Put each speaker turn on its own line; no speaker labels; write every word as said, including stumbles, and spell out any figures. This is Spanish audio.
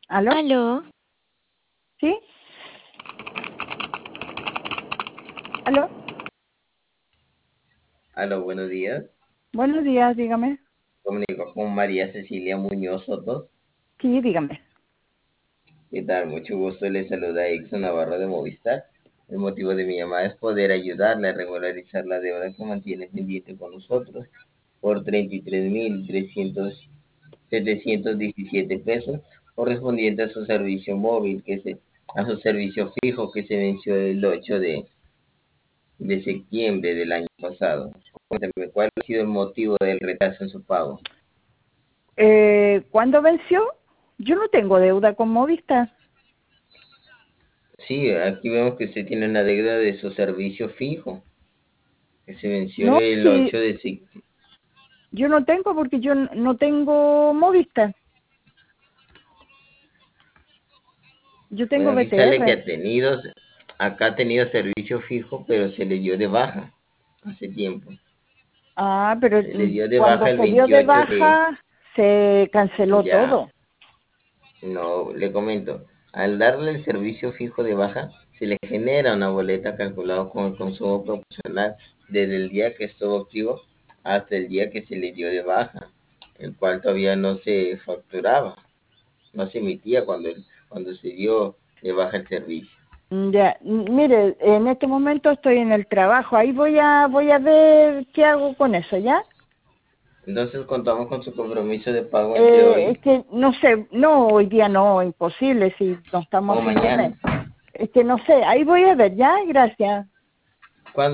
¿Aló?
Aló,
¿Sí? ¿Aló?
Aló, buenos días.
Buenos días, dígame.
Comunico con María Cecilia Muñoz Soto.
Sí, dígame.
¿Qué tal? Mucho gusto. Le saluda Exxon Navarro de Movistar. El motivo de mi llamada es poder ayudarle a regularizar la deuda que mantiene pendiente con nosotros por treinta y tres mil setecientos diecisiete pesos correspondiente a su servicio móvil, que se, a su servicio fijo que se venció el ocho de, de septiembre del año pasado. Cuéntame, ¿cuál ha sido el motivo del retraso en su pago?
Eh, ¿Cuándo venció? Yo no tengo deuda con Movistar.
Sí, aquí vemos que usted tiene una deuda de su servicio fijo, que se venció
No,
el
sí,
ocho de septiembre.
yo no tengo porque yo n- no tengo Movistar. Yo tengo
Bueno, aquí sale que
B T R.
ha tenido, acá ha tenido servicio fijo, pero se le dio de baja hace tiempo.
Ah, pero
Se le
mm,
dio de baja
cuando
el
se dio de
veintiocho de,
baja se canceló
ya,
todo.
no, le comento, al darle el servicio fijo de baja, se le genera una boleta calculada con el consumo proporcional desde el día que estuvo activo hasta el día que se le dio de baja, el cual todavía no se facturaba, no se emitía cuando, cuando se dio de baja el servicio.
Mm, Ya, mm, mire, en este momento estoy en el trabajo. Ahí voy a voy a ver qué hago con eso, ¿ya?
Entonces contamos con su compromiso de pago entre
Eh, es
hoy
que no sé, no, hoy día no, imposible si no estamos
o
a fin de mes.
mañana.
Es que no sé, ahí voy a ver, ¿ya? Gracias.